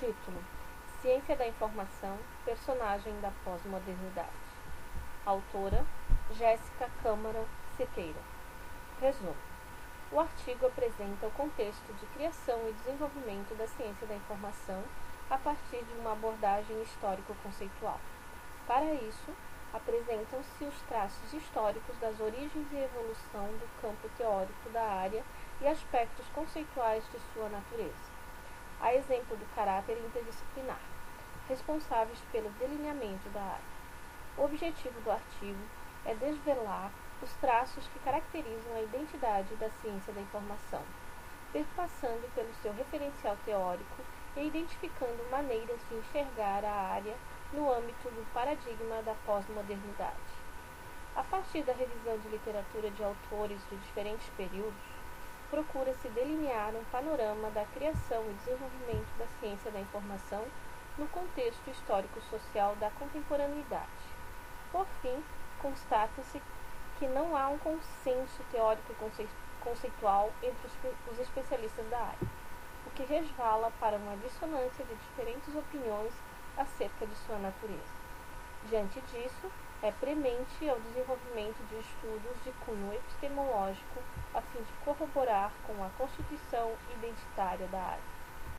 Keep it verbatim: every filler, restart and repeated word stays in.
Título: Ciência da Informação, personagem da pós-modernidade. Autora: Jéssica Câmara Sequeira. Resumo: o artigo apresenta o contexto de criação e desenvolvimento da ciência da informação a partir de uma abordagem histórico-conceitual. Para isso, apresentam-se os traços históricos das origens e evolução do campo teórico da área e aspectos conceituais de sua natureza, a exemplo do caráter interdisciplinar, responsáveis pelo delineamento da área. O objetivo do artigo é desvelar os traços que caracterizam a identidade da ciência da informação, perpassando pelo seu referencial teórico e identificando maneiras de enxergar a área no âmbito do paradigma da pós-modernidade. A partir da revisão de literatura de autores de diferentes períodos, procura-se delinear um panorama da criação e desenvolvimento da ciência da informação no contexto histórico-social da contemporaneidade. Por fim, constata-se que não há um consenso teórico e conceitual entre os especialistas da área, o que resvala para uma dissonância de diferentes opiniões acerca de sua natureza. Diante disso, é premente ao desenvolvimento de estudos de cunho epistemológico a fim de corroborar com a constituição identitária da área.